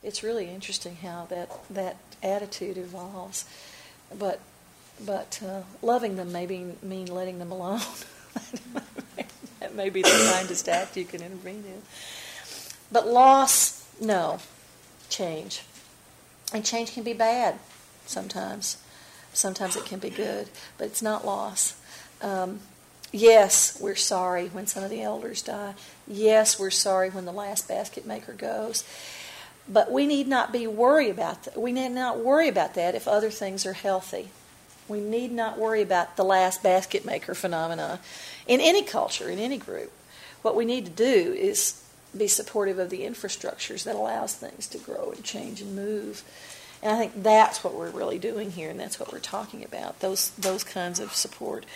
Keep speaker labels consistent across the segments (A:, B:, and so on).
A: It's really interesting how that attitude evolves. But loving them maybe mean letting them alone. That may be the kindest act you can intervene in. But loss, no. Change. And change can be bad sometimes. Sometimes it can be good, but it's not loss. Yes, we're sorry when some of the elders die. Yes, we're sorry when the last basket maker goes. But we need not be worried about that. We need not worry about that if other things are healthy. We need not worry about the last basket maker phenomena in any culture, in any group. What we need to do is be supportive of the infrastructures that allows things to grow and change and move. And I think that's what we're really doing here, and that's what we're talking about, those kinds of support.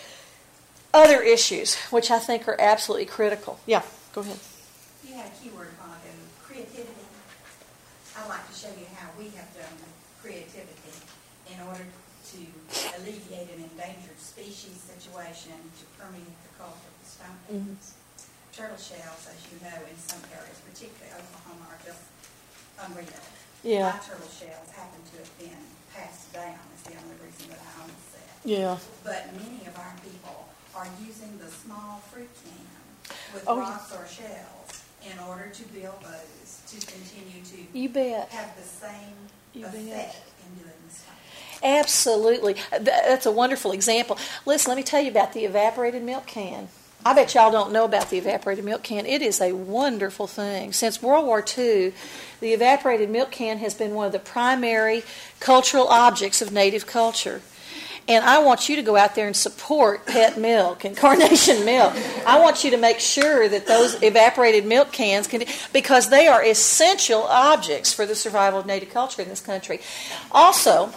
A: Other issues, which I think are absolutely critical. Yeah, go ahead.
B: You had a keyword, Monica, creativity. I'd like to show you how we have done creativity in order to alleviate an endangered species situation to permeate the culture of the stone pits. Turtle shells, as you know, in some areas, particularly Oklahoma, are just unreal.
A: Yeah.
B: My turtle shells happen to have been passed down, is the only reason that I own a set.
A: Yeah.
B: But many of our people are using the small fruit can with rocks or shells in order to build those to continue to have the same effect in doing the stuff.
A: Absolutely. That's a wonderful example. Listen, let me tell you about the evaporated milk can. I bet y'all don't know about the evaporated milk can. It is a wonderful thing. Since World War II, the evaporated milk can has been one of the primary cultural objects of Native culture. And I want you to go out there and support Pet Milk and Carnation Milk. I want you to make sure that those evaporated milk cans can, because they are essential objects for the survival of Native culture in this country. Also,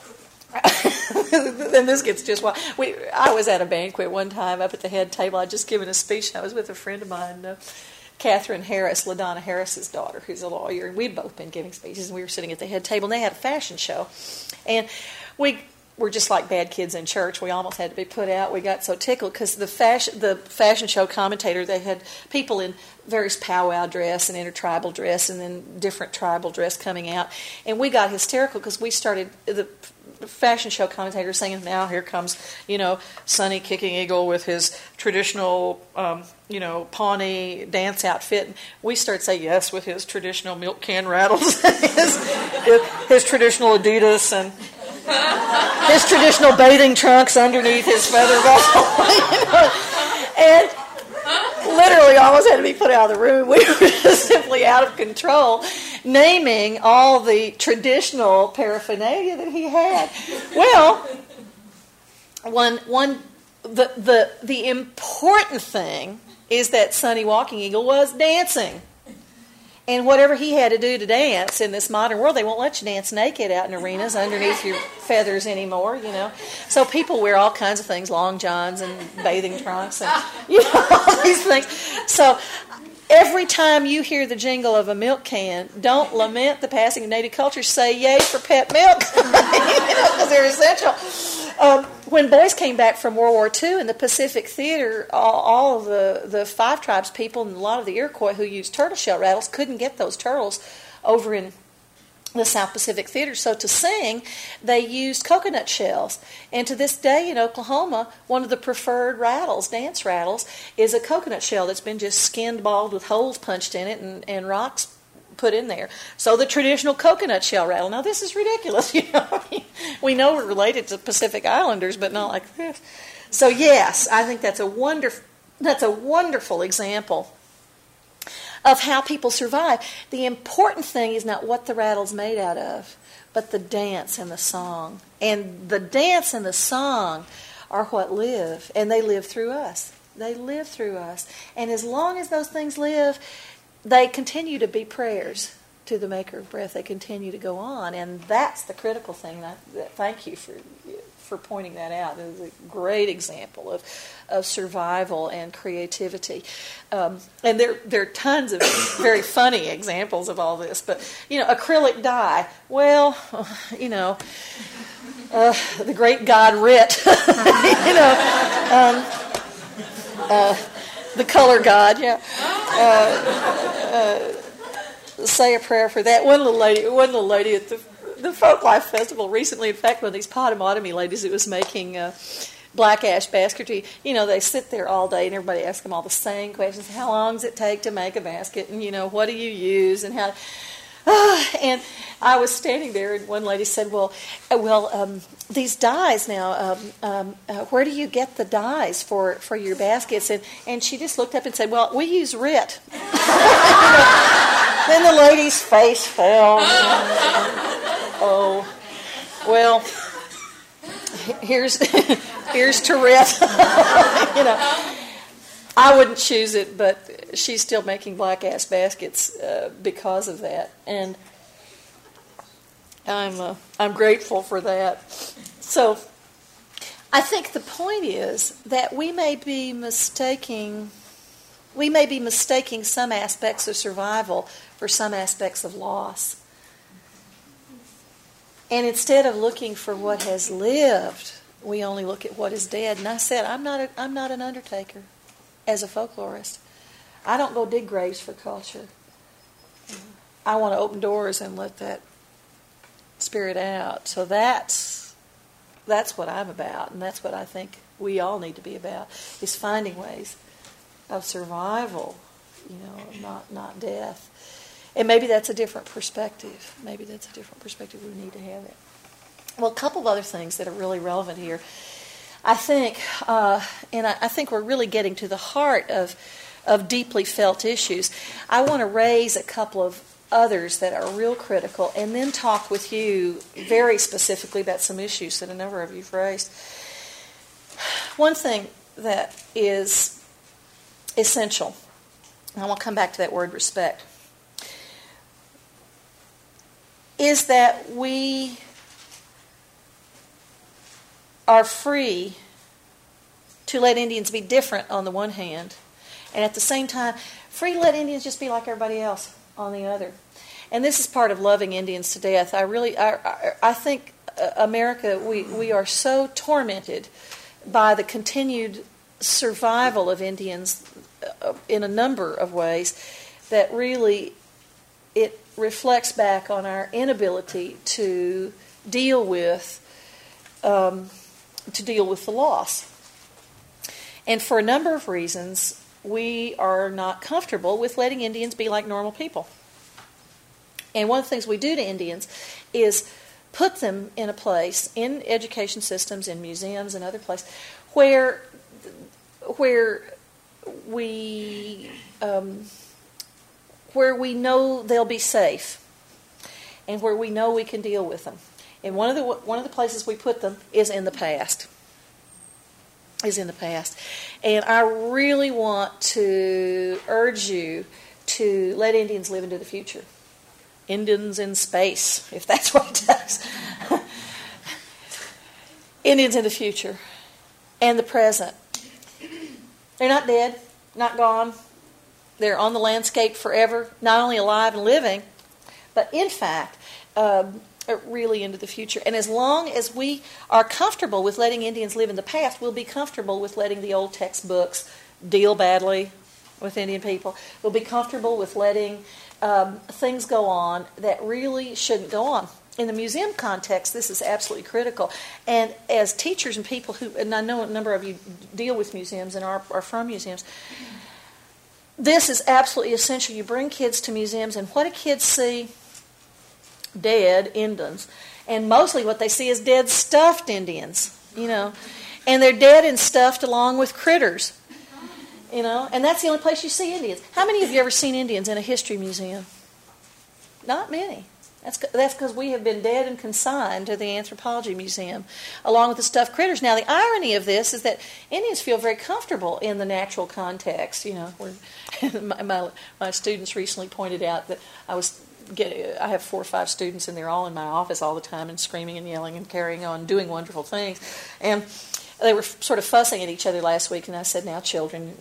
A: and this gets just wild. I was at a banquet one time up at the head table. I'd just given a speech, and I was with a friend of mine, Catherine Harris, LaDonna Harris's daughter, who's a lawyer, and we'd both been giving speeches, and we were sitting at the head table, and they had a fashion show. And we were just like bad kids in church. We almost had to be put out. We got so tickled because the fashion show commentator, they had people in various powwow dress and intertribal dress and then different tribal dress coming out. And we got hysterical because we started, the fashion show commentator singing, now here comes, Sonny Kicking Eagle with his traditional, Pawnee dance outfit. And we started saying yes with his traditional milk can rattles, his traditional Adidas and his traditional bathing trunks underneath his feather ball. And literally almost had to be put out of the room. We were just simply out of control, naming all the traditional paraphernalia that he had. Well, the important thing is that Sonny Walking Eagle was dancing. And whatever he had to do to dance in this modern world, they won't let you dance naked out in arenas underneath your feathers anymore, So people wear all kinds of things, long johns and bathing trunks and, all these things. So every time you hear the jingle of a milk can, don't lament the passing of Native culture. Say yay for Pet Milk, because they're essential. When boys came back from World War II in the Pacific Theater, all of the Five Tribes people and a lot of the Iroquois who used turtle shell rattles couldn't get those turtles over in the South Pacific Theater. So to sing, they used coconut shells. And to this day in Oklahoma, one of the preferred rattles, dance rattles, is a coconut shell that's been just skinned bald with holes punched in it and rocks put in there. So the traditional coconut shell rattle. Now this is ridiculous, We know we're related to Pacific Islanders, but not like this. So yes, I think that's a wonderful example of how people survive. The important thing is not what the rattle's made out of, but the dance and the song. And the dance and the song are what live, and they live through us. They live through us. And as long as those things live, they continue to be prayers to the Maker of breath. They continue to go on, and that's the critical thing. Thank you for pointing that out. It is a great example of survival and creativity. And there are tons of very funny examples of all this. But, acrylic dye. Well, the great god Rit, the color god, yeah. say a prayer for that. One little lady at the Folk Life Festival recently, in fact, one of these Potawatomi ladies that was making black ash basketry, they sit there all day and everybody asks them all the same questions. How long does it take to make a basket? And, what do you use? And how... and I was standing there, and one lady said, well, these dyes now, where do you get the dyes for your baskets? And she just looked up and said, well, we use RIT. Then the lady's face fell. Oh, well, here's to RIT. I wouldn't choose it, but she's still making black ash baskets because of that, and I'm grateful for that. So, I think the point is that we may be mistaking some aspects of survival for some aspects of loss, and instead of looking for what has lived, we only look at what is dead. And I said, I'm not an undertaker. As a folklorist, I don't go dig graves for culture. I want to open doors and let that spirit out. So that's what I'm about, and that's what I think we all need to be about, is finding ways of survival, not death. And maybe that's a different perspective. We need to have it. Well, a couple of other things that are really relevant here. I think, and I think we're really getting to the heart of deeply felt issues. I want to raise a couple of others that are real critical, and then talk with you very specifically about some issues that a number of you've raised. One thing that is essential, and I want to come back to that word respect, is that we are free to let Indians be different on the one hand, and at the same time, free to let Indians just be like everybody else on the other. And this is part of loving Indians to death. I think America, we are so tormented by the continued survival of Indians in a number of ways that really it reflects back on our inability to deal with the loss. And for a number of reasons, we are not comfortable with letting Indians be like normal people. And one of the things we do to Indians is put them in a place, in education systems, in museums and other places, where we know they'll be safe, and where we know we can deal with them. And one of the places we put them is in the past. And I really want to urge you to let Indians live into the future. Indians in space, if that's what it does. Indians in the future and the present. They're not dead, not gone. They're on the landscape forever, not only alive and living, but in fact, really into the future. And as long as we are comfortable with letting Indians live in the past, we'll be comfortable with letting the old textbooks deal badly with Indian people. We'll be comfortable with letting things go on that really shouldn't go on. In the museum context, this is absolutely critical. And as teachers and people who, and I know a number of you deal with museums and are from museums, this is absolutely essential. You bring kids to museums, and what do kids see? Dead Indians. And mostly what they see is dead stuffed Indians, And they're dead and stuffed along with critters, And that's the only place you see Indians. How many of you ever seen Indians in a history museum? Not many. That's because we have been dead and consigned to the Anthropology Museum, along with the stuffed critters. Now, the irony of this is that Indians feel very comfortable in the natural context. Where my students recently pointed out that I have 4 or 5 students, and they're all in my office all the time and screaming and yelling and carrying on, doing wonderful things. And they were sort of fussing at each other last week, and I said, now, children,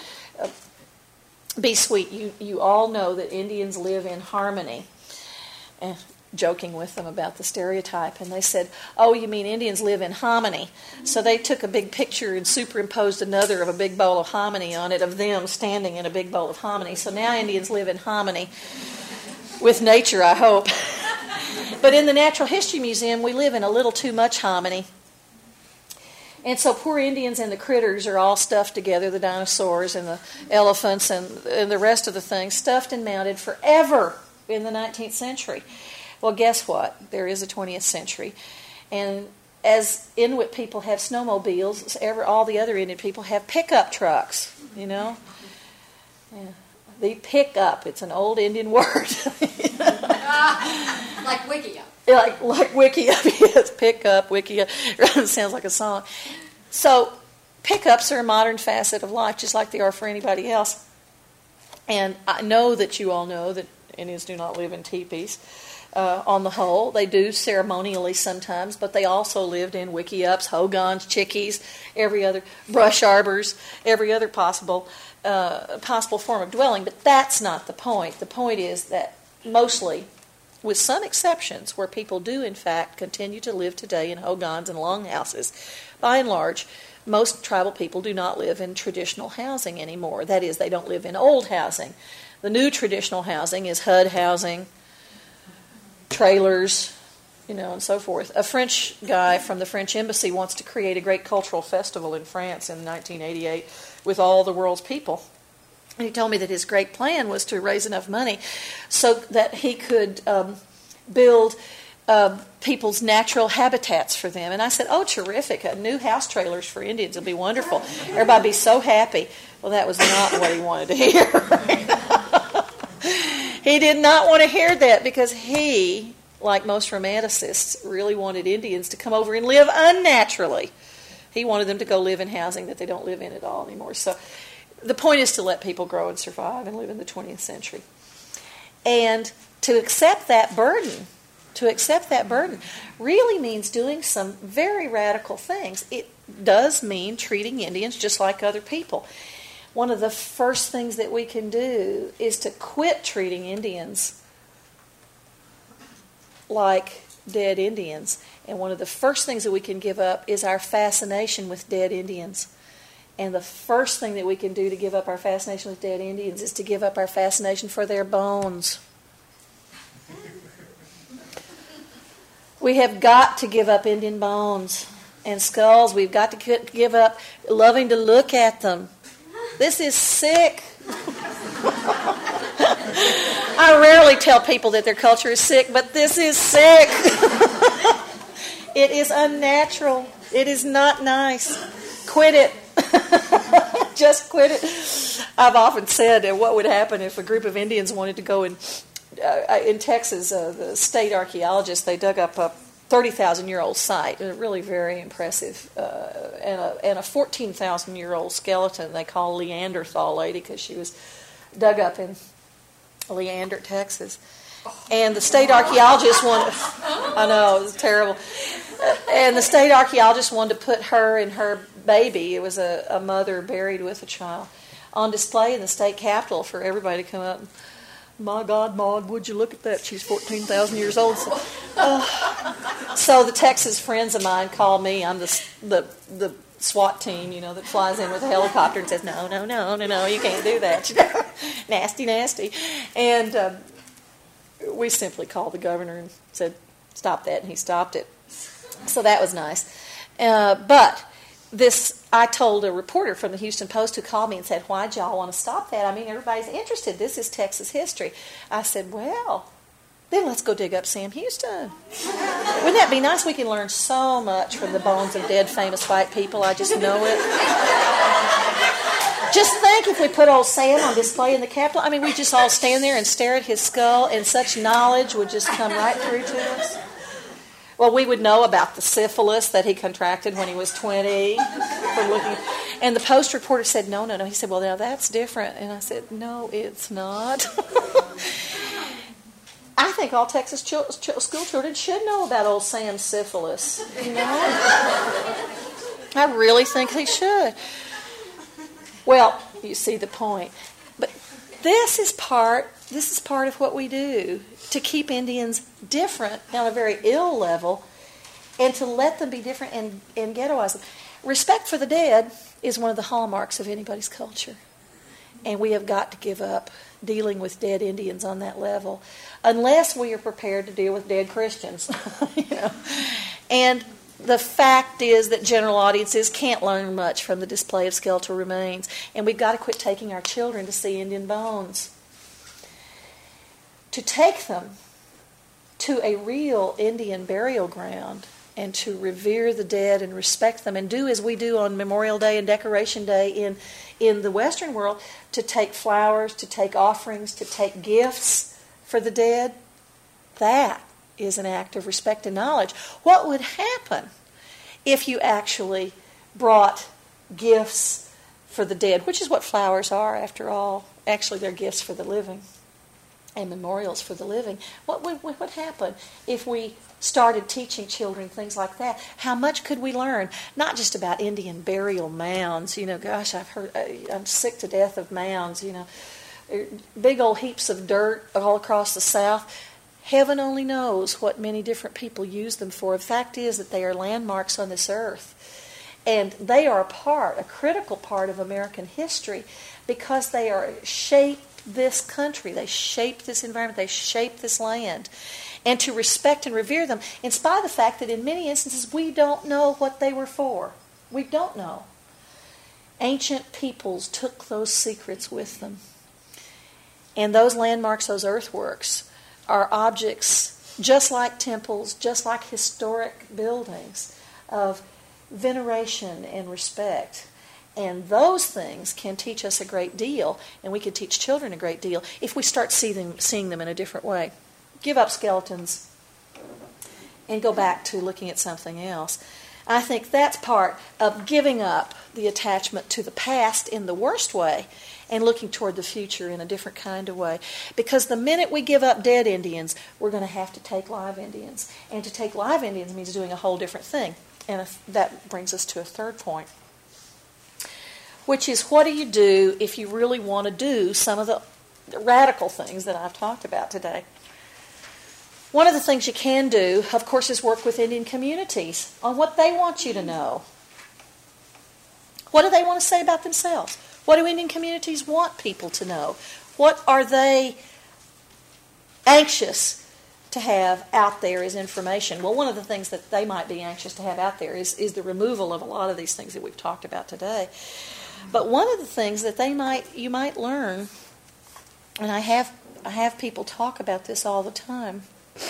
A: be sweet. You all know that Indians live in harmony. And joking with them about the stereotype, and they said, oh, you mean Indians live in hominy? So they took a big picture and superimposed another of a big bowl of hominy on it, of them standing in a big bowl of hominy. So now Indians live in hominy. with nature, I hope. But in the Natural History Museum, we live in a little too much hominy. And so poor Indians and the critters are all stuffed together, the dinosaurs and the elephants and the rest of the things, stuffed and mounted forever in the 19th century. Well, guess what? There is a 20th century. And as Inuit people have snowmobiles, all the other Indian people have pickup trucks, you know. Yeah. The pickup, it's an old Indian word.
C: Like Wickiup.
A: Like Wickiup, yes. Pickup, Wickiup. Sounds like a song. So pickups are a modern facet of life, just like they are for anybody else. And I know that you all know that Indians do not live in teepees. On the whole, they do ceremonially sometimes, but they also lived in wickiups, hogans, chickees, every other brush arbors, every other possible form of dwelling. But that's not the point. The point is that mostly, with some exceptions, where people do in fact continue to live today in hogans and longhouses, by and large, most tribal people do not live in traditional housing anymore. That is, they don't live in old housing. The new traditional housing is HUD housing, trailers, and so forth. A French guy from the French embassy wants to create a great cultural festival in France in 1988 with all the world's people. And he told me that his great plan was to raise enough money so that he could build people's natural habitats for them. And I said, oh, terrific. New house trailers for Indians will be wonderful. Everybody will be so happy. Well, that was not what he wanted to hear. He did not want to hear that because he, like most romanticists, really wanted Indians to come over and live unnaturally. He wanted them to go live in housing that they don't live in at all anymore. So the point is to let people grow and survive and live in the 20th century. And to accept that burden really means doing some very radical things. It does mean treating Indians just like other people. One of the first things that we can do is to quit treating Indians like dead Indians. And one of the first things that we can give up is our fascination with dead Indians. And the first thing that we can do to give up our fascination with dead Indians is to give up our fascination for their bones. We have got to give up Indian bones and skulls. We've got to give up loving to look at them. This is sick. I rarely tell people that their culture is sick, but this is sick. It is unnatural. It is not nice. Quit it. Just quit it. I've often said what would happen if a group of Indians wanted to go in Texas, the state archaeologists, they dug up a 30,000-year-old site, really very impressive, and a 14,000-year-old skeleton they call Leanderthal lady because she was dug up in Leander, Texas. And the state archaeologist wanted, I know, it was terrible. And the state archaeologist wanted to put her and her baby, it was a mother buried with a child, on display in the state capitol for everybody to come up and, my God, Maud, would you look at that? She's 14,000 years old. So the Texas friends of mine called me. I'm the SWAT team, that flies in with a helicopter and says, no, you can't do that. Nasty. And we simply called the governor and said, stop that, and he stopped it. So that was nice. But I told a reporter from the Houston Post who called me and said, why'd y'all want to stop that? I mean, everybody's interested. This is Texas history. I said, well, then let's go dig up Sam Houston. Wouldn't that be nice? We can learn so much from the bones of dead famous white people. I just know it. Just think if we put old Sam on display in the Capitol. I mean, we just all stand there and stare at his skull and such knowledge would just come right through to us. Well, we would know about the syphilis that he contracted when he was 20 from looking. And the Post reporter said, no. He said, well, now that's different. And I said, no, it's not. I think all Texas school children should know about old Sam's syphilis. I really think they should. Well, you see the point. But this is part of what we do to keep Indians different on a very ill level and to let them be different and ghettoize them. Respect for the dead is one of the hallmarks of anybody's culture. And we have got to give up dealing with dead Indians on that level, unless we are prepared to deal with dead Christians. And the fact is that general audiences can't learn much from the display of skeletal remains, and we've got to quit taking our children to see Indian bones. To take them to a real Indian burial ground and to revere the dead and respect them and do as we do on Memorial Day and Decoration Day in the Western world, to take flowers, to take offerings, to take gifts for the dead, that is an act of respect and knowledge. What would happen if you actually brought gifts for the dead, which is what flowers are after all? Actually, they're gifts for the living and memorials for the living. What would happen if we started teaching children things like that? How much could we learn? Not just about Indian burial mounds. Gosh, I'm sick to death of mounds. Big old heaps of dirt all across the South. Heaven only knows what many different people use them for. The fact is that they are landmarks on this earth. And they are a critical part of American history, because they shape this country. They shape this environment. They shape this land. And to respect and revere them, in spite of the fact that in many instances we don't know what they were for. We don't know. Ancient peoples took those secrets with them. And those landmarks, those earthworks, are objects just like temples, just like historic buildings, of veneration and respect. And those things can teach us a great deal, and we can teach children a great deal if we start seeing them in a different way. Give up skeletons and go back to looking at something else. I think that's part of giving up the attachment to the past in the worst way and looking toward the future in a different kind of way. Because the minute we give up dead Indians, we're going to have to take live Indians. And to take live Indians means doing a whole different thing. And that brings us to a third point, which is, what do you do if you really want to do some of the radical things that I've talked about today? One of the things you can do, of course, is work with Indian communities on what they want you to know. What do they want to say about themselves? What do Indian communities want people to know? What are they anxious to have out there as information? Well, one of the things that they might be anxious to have out there is the removal of a lot of these things that we've talked about today. But one of the things that you might learn, and I have people talk about this all the time,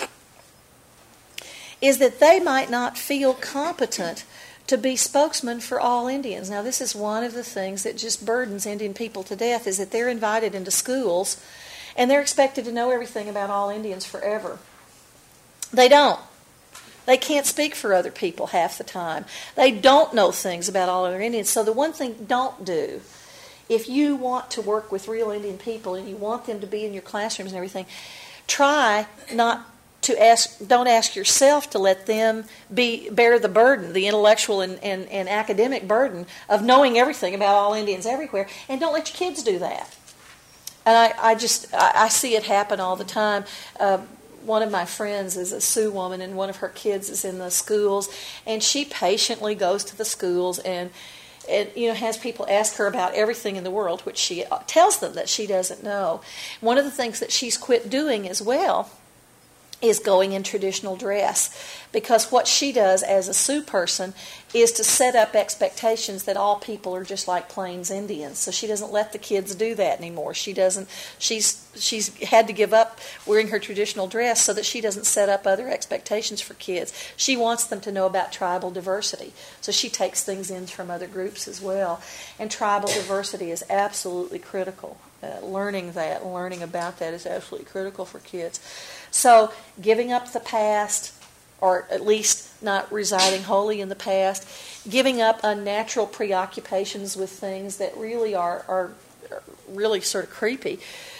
A: is that they might not feel competent to be spokesman for all Indians. Now, this is one of the things that just burdens Indian people to death, is that they're invited into schools and they're expected to know everything about all Indians forever. They don't. They can't speak for other people half the time. They don't know things about all other Indians. So the one thing don't do, if you want to work with real Indian people and you want them to be in your classrooms and everything, try not to don't ask yourself to let them bear the burden, the intellectual and academic burden of knowing everything about all Indians everywhere, and don't let your kids do that. And I see it happen all the time. One of my friends is a Sioux woman, and one of her kids is in the schools, and she patiently goes to the schools and has people ask her about everything in the world, which she tells them that she doesn't know. One of the things that she's quit doing as well is going in traditional dress, because what she does as a Sioux person is to set up expectations that all people are just like Plains Indians. So she doesn't let the kids do that anymore. She's had to give up wearing her traditional dress so that she doesn't set up other expectations for kids. She wants them to know about tribal diversity. So she takes things in from other groups as well. And tribal diversity is absolutely critical. Learning about that is absolutely critical for kids. So giving up the past, or at least not residing wholly in the past, giving up unnatural preoccupations with things that really are really sort of creepy,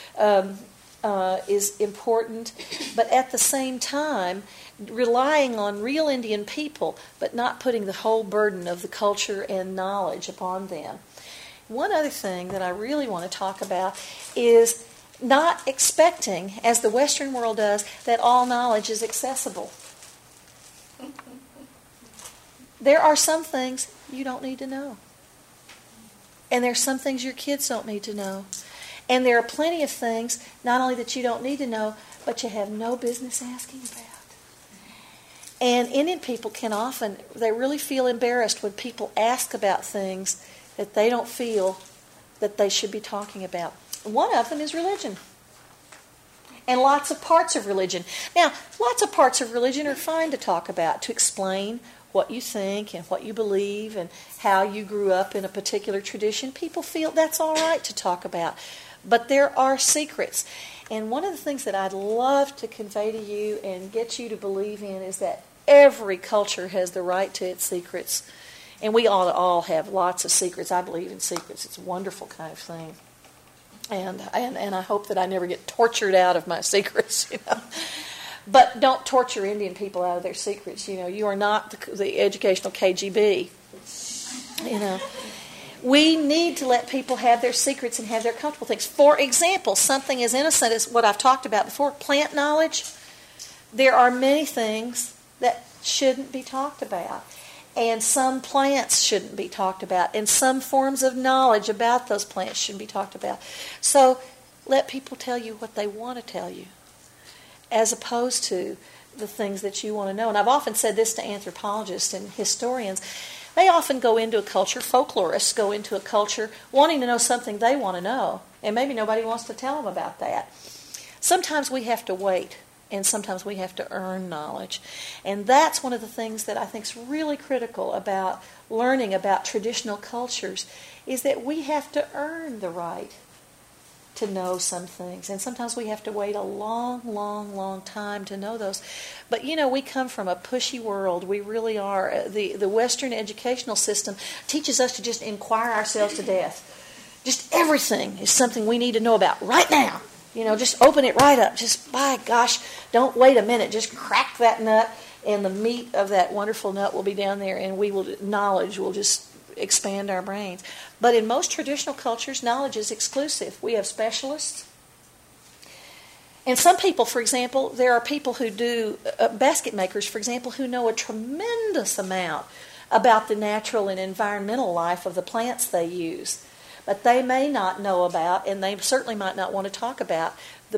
A: is important. But at the same time, relying on real Indian people, but not putting the whole burden of the culture and knowledge upon them. One other thing that I really want to talk about is not expecting, as the Western world does, that all knowledge is accessible. There are some things you don't need to know. And there's some things your kids don't need to know. And there are plenty of things, not only that you don't need to know, but you have no business asking about. And Indian people can often, they really feel embarrassed when people ask about things that they don't feel that they should be talking about. One of them is religion. And lots of parts of religion. Now, lots of parts of religion are fine to talk about, to explain what you think and what you believe and how you grew up in a particular tradition. People feel that's all right to talk about. But there are secrets. And one of the things that I'd love to convey to you and get you to believe in is that every culture has the right to its secrets. And we ought to all have lots of secrets. I believe in secrets. It's a wonderful kind of thing. And I hope that I never get tortured out of my secrets, But don't torture Indian people out of their secrets. You are not the educational KGB. We need to let people have their secrets and have their comfortable things. For example, something as innocent as what I've talked about before, plant knowledge. There are many things that shouldn't be talked about. And some plants shouldn't be talked about. And some forms of knowledge about those plants shouldn't be talked about. So let people tell you what they want to tell you, as opposed to the things that you want to know. And I've often said this to anthropologists and historians. They often go into a culture, folklorists go into a culture wanting to know something they want to know. And maybe nobody wants to tell them about that. Sometimes we have to wait. And sometimes we have to earn knowledge. And that's one of the things that I think is really critical about learning about traditional cultures, is that we have to earn the right to know some things. And sometimes we have to wait a long, long, long time to know those. But, we come from a pushy world. We really are. The Western educational system teaches us to just inquire ourselves to death. Just everything is something we need to know about right now. Just open it right up. Just, by gosh, don't wait a minute. Just crack that nut, and the meat of that wonderful nut will be down there, and knowledge will just expand our brains. But in most traditional cultures, knowledge is exclusive. We have specialists. And some people, for example, there are people who do, basket makers, for example, who know a tremendous amount about the natural and environmental life of the plants they use. But they may not know about, and they certainly might not want to talk about, the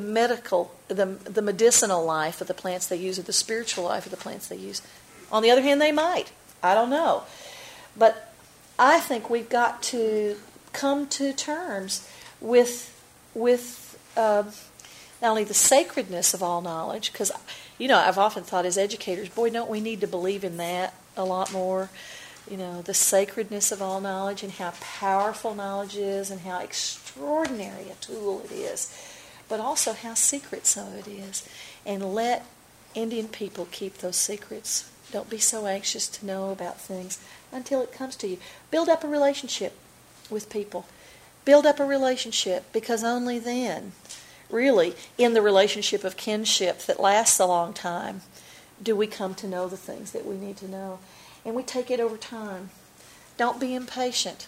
A: medicinal life of the plants they use, or the spiritual life of the plants they use. On the other hand, they might. I don't know. But I think we've got to come to terms with not only the sacredness of all knowledge, because, I've often thought as educators, boy, don't we need to believe in that a lot more. The sacredness of all knowledge and how powerful knowledge is and how extraordinary a tool it is, but also how secret some of it is. And let Indian people keep those secrets. Don't be so anxious to know about things until it comes to you. Build up a relationship with people. Build up a relationship, because only then, really, in the relationship of kinship that lasts a long time, do we come to know the things that we need to know. And we take it over time. Don't be impatient.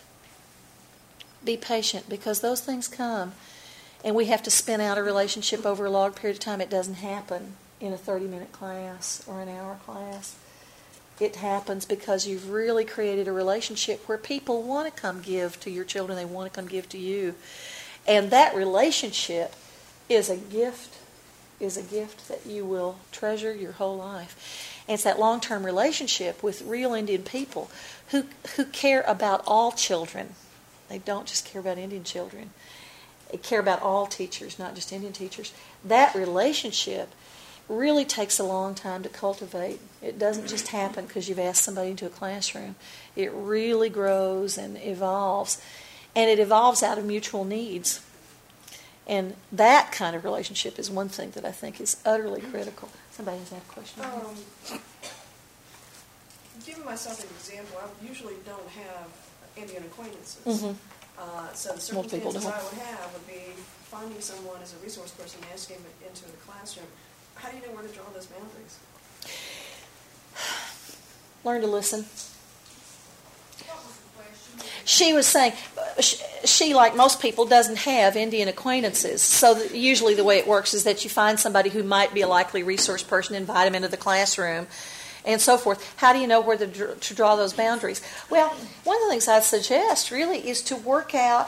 A: Be patient, because those things come. And we have to spin out a relationship over a long period of time. It doesn't happen in a 30-minute class or an hour class. It happens because you've really created a relationship where people want to come give to your children. They want to come give to you. And that relationship is a gift that you will treasure your whole life. And it's that long-term relationship with real Indian people who care about all children. They don't just care about Indian children. They care about all teachers, not just Indian teachers. That relationship really takes a long time to cultivate. It doesn't just happen because you've asked somebody into a classroom. It really grows and evolves. And it evolves out of mutual needs. And that kind of relationship is one thing that I think is utterly critical. Somebody has a question.
C: Giving myself an example, I usually don't have Indian acquaintances.
A: Mm-hmm.
C: So the circumstances I would have would be finding someone as a resource person, asking them into the classroom. How do you know where to draw those boundaries?
A: Learn to listen. She was saying, she, like most people, doesn't have Indian acquaintances. So usually the way it works is that you find somebody who might be a likely resource person, invite them into the classroom, and so forth. How do you know where to draw those boundaries? Well, one of the things I'd suggest really is to work out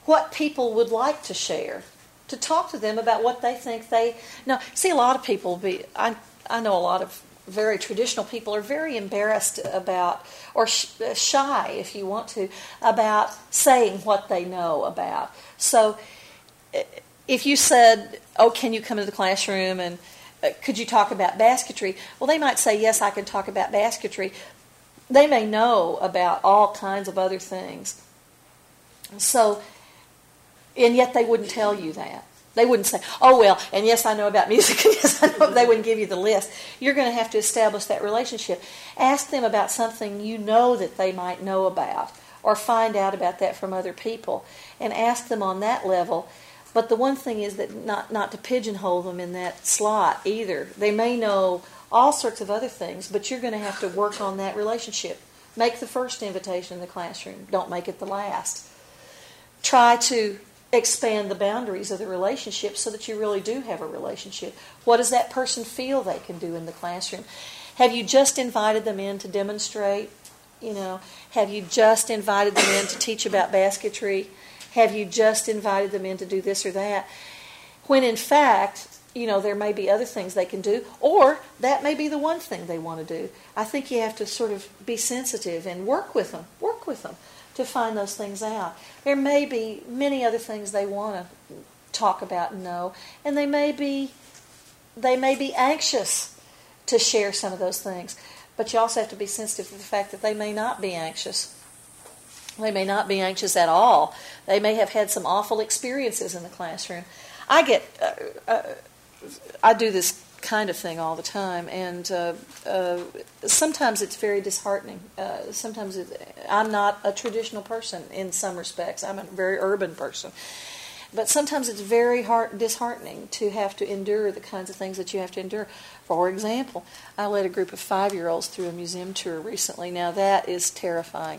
A: what people would like to share, to talk to them about what they think they know. See, a lot of people, I know a lot of very traditional people are very embarrassed about, or shy, if you want to, about saying what they know about. So if you said, oh, can you come to the classroom and could you talk about basketry? Well, they might say, yes, I can talk about basketry. They may know about all kinds of other things. So, and yet they wouldn't tell you that. They wouldn't say, oh, well, and yes, I know about music. Yes, I know. They wouldn't give you the list. You're going to have to establish that relationship. Ask them about something you know that they might know about, or find out about that from other people, and ask them on that level. But the one thing is that not to pigeonhole them in that slot either. They may know all sorts of other things, but you're going to have to work on that relationship. Make the first invitation in the classroom. Don't make it the last. Try to expand the boundaries of the relationship so that you really do have a relationship. What does that person feel they can do in the classroom? Have you just invited them in to demonstrate? Have you just invited them in to teach about basketry? Have you just invited them in to do this or that? When in fact, there may be other things they can do, or that may be the one thing they want to do. I think you have to sort of be sensitive and work with them to find those things out. There may be many other things they want to talk about and know, and they may be anxious to share some of those things. But you also have to be sensitive to the fact that they may not be anxious. They may not be anxious at all. They may have had some awful experiences in the classroom. I do this kind of thing all the time, and sometimes it's very disheartening. I'm not a traditional person in some respects. I'm a very urban person. But sometimes it's very disheartening to have to endure the kinds of things that you have to endure. For example, I led a group of 5-year-olds through a museum tour recently. Now that is terrifying.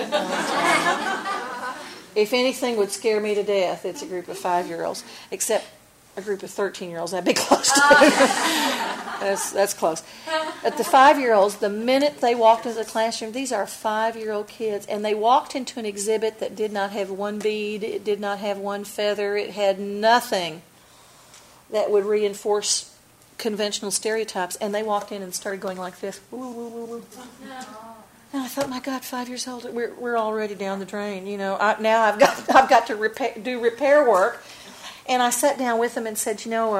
A: If anything would scare me to death, it's a group of 5-year-olds. Except a group of 13-year-olds, that'd be close to it. That's close. At the 5-year-olds, the minute they walked into the classroom, these are 5-year-old kids, and they walked into an exhibit that did not have one bead, it did not have one feather, it had nothing that would reinforce conventional stereotypes, and they walked in and started going like this. Woo, woo, woo, woo. And I thought, my God, 5 years old, we're already down the drain. Now I've got to do repair work. And I sat down with them and said,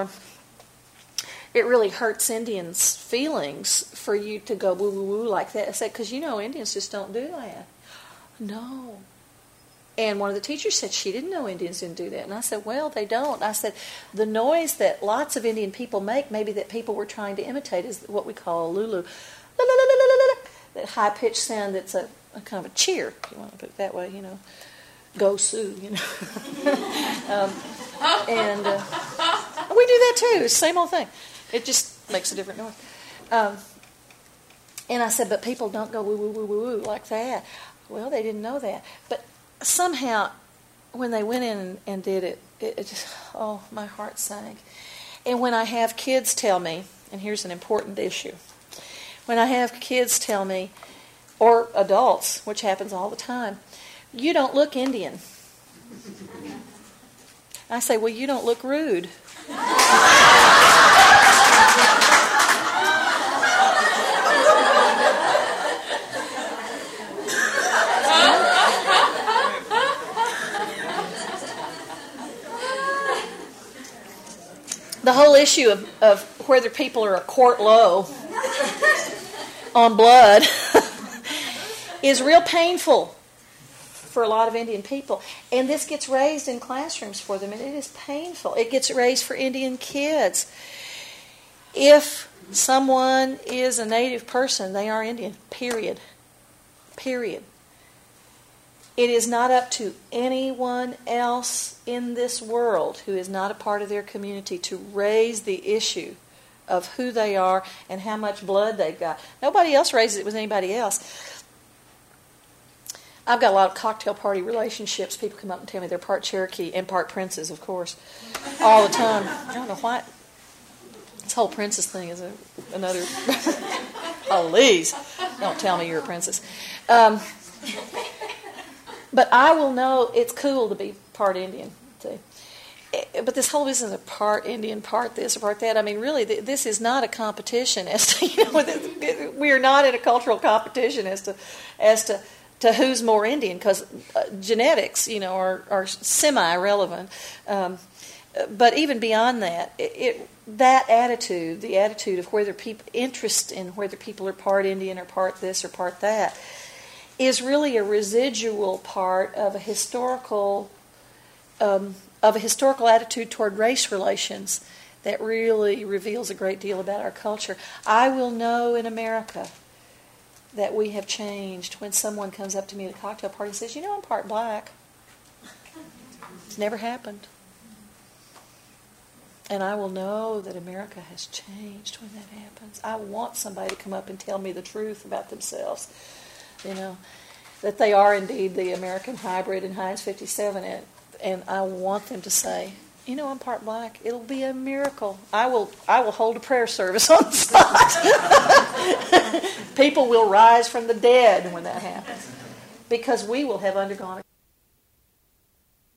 A: it really hurts Indians' feelings for you to go woo, woo, woo like that. I said, because Indians just don't do that. No. And one of the teachers said she didn't know Indians didn't do that. And I said, well, they don't. I said, the noise that lots of Indian people make, maybe that people were trying to imitate, is what we call a lulu. That high-pitched sound that's a kind of a cheer, if you want to put it that way, Go Sioux, and we do that too. Same old thing. It just makes a different noise. And I said, but people don't go woo, woo, woo, woo, woo like that. Well, they didn't know that. But somehow, when they went in and did it, it just, my heart sank. And when I have kids tell me, and here's an important issue, when I have kids tell me, or adults, which happens all the time, you don't look Indian. I say, well, you don't look rude. The whole issue of whether people are a quart low on blood is real painful for a lot of Indian people. And this gets raised in classrooms for them, and it is painful. It gets raised for Indian kids. If someone is a native person, they are Indian, period. Period. It is not up to anyone else in this world who is not a part of their community to raise the issue of who they are and how much blood they've got. Nobody else raises it with anybody else. I've got a lot of cocktail party relationships. People come up and tell me they're part Cherokee and part Princess, of course, all the time. I don't know why. This whole princess thing is another... Please, don't tell me you're a princess. But I will know it's cool to be part Indian. See? But this whole business of part Indian, part this or part that, I mean, really, this is not a competition as to, we are not in a cultural competition as to who's more Indian, because genetics, are semi-relevant. But even beyond that, that attitude, the attitude of whether people, interest in whether people are part Indian or part this or part that, is really a residual part of a historical attitude toward race relations that really reveals a great deal about our culture. I will know in America that we have changed when someone comes up to me at a cocktail party and says, I'm part black. It's never happened. And I will know that America has changed when that happens. I want somebody to come up and tell me the truth about themselves. That they are indeed the American hybrid in Heinz 57. And I want them to say, I'm part black. It'll be a miracle. I will hold a prayer service on the spot. People will rise from the dead when that happens. Because we will have undergone